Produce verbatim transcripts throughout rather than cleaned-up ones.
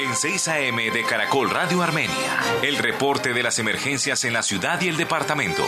En seis A M de Caracol Radio Armenia, el reporte de las emergencias en la ciudad y el departamento.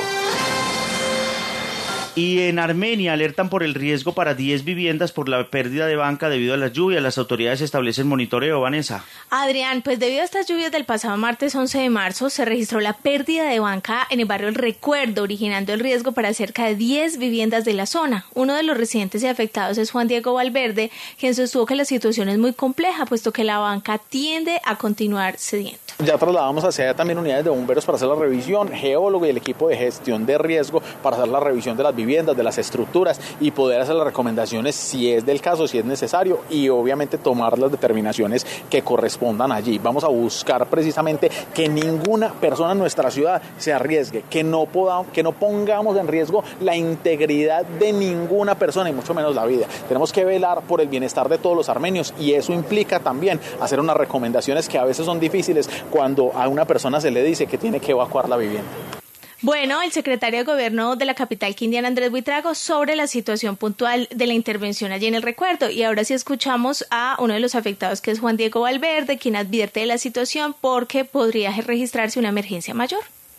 Y en Armenia alertan por el riesgo para diez viviendas por la pérdida de banca debido a las lluvias. Las autoridades establecen monitoreo. Vanessa. Adrián, pues debido a estas lluvias del pasado martes once de marzo, se registró la pérdida de banca en el barrio El Recuerdo, originando el riesgo para cerca de diez viviendas de la zona. Uno de los residentes y afectados es Juan Diego Valverde, quien sostuvo que la situación es muy compleja, puesto que la banca tiende a continuar cediendo. Ya trasladamos hacia allá también unidades de bomberos para hacer la revisión, geólogo y el equipo de gestión de riesgo para hacer la revisión de las viviendas, de las estructuras y poder hacer las recomendaciones si es del caso, si es necesario y obviamente tomar las determinaciones que correspondan allí. Vamos a buscar precisamente que ninguna persona en nuestra ciudad se arriesgue, que no podamos, que no pongamos en riesgo la integridad de ninguna persona y mucho menos la vida. Tenemos que velar por el bienestar de todos los armenios y eso implica también hacer unas recomendaciones que a veces son difíciles cuando a una persona se le dice que tiene que evacuar la vivienda. Bueno, el secretario de Gobierno de la capital quindiana, Andrés Buitrago, sobre la situación puntual de la intervención allí en El Recuerdo. Y ahora sí escuchamos a uno de los afectados, que es Juan Diego Valverde, quien advierte de la situación porque podría registrarse una emergencia mayor.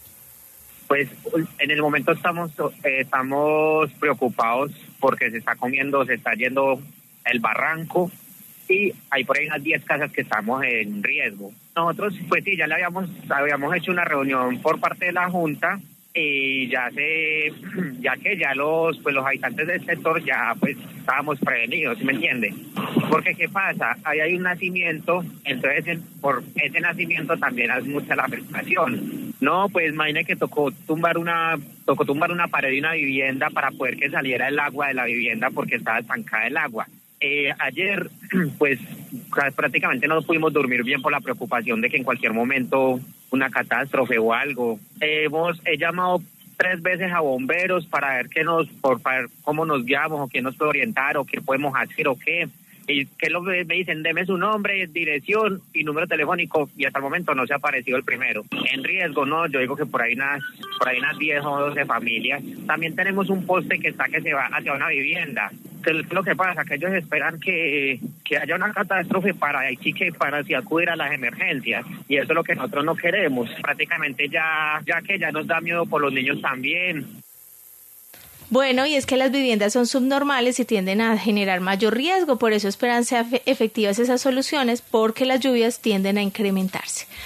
Pues en el momento estamos, eh, estamos preocupados porque se está comiendo, se está yendo el barranco y hay por ahí unas diez casas que estamos en riesgo. Nosotros, pues sí, ya le habíamos, habíamos hecho una reunión por parte de la Junta y ya se, ya que ya los, pues los habitantes del sector ya pues estábamos prevenidos, ¿sí me entiende? Porque ¿qué pasa? Ahí hay un nacimiento, entonces por ese nacimiento también hay mucha la afectación. No, pues imagine que tocó tumbar una, tocó tumbar una pared de una vivienda para poder que saliera el agua de la vivienda porque estaba estancada el agua. Eh, ayer, pues prácticamente no pudimos dormir bien por la preocupación de que en cualquier momento una catástrofe o algo. Eh, hemos he llamado tres veces a bomberos para ver qué nos, por para ver cómo nos guiamos o quién nos puede orientar o qué podemos hacer o qué. Y que lo me dicen, deme su nombre, dirección y número telefónico, y hasta el momento no se ha aparecido el primero. En riesgo, no, yo digo que por ahí unas, por ahí unas diez o doce familias. También tenemos un poste que está que se va hacia una vivienda. ¿Qué es lo que pasa? Que ellos esperan que, que haya una catástrofe para Haití, que para así acudir a las emergencias, y eso es lo que nosotros no queremos. Prácticamente ya, ya que ya nos da miedo por los niños también. Bueno, y es que las viviendas son subnormales y tienden a generar mayor riesgo, por eso esperan ser efectivas esas soluciones, porque las lluvias tienden a incrementarse.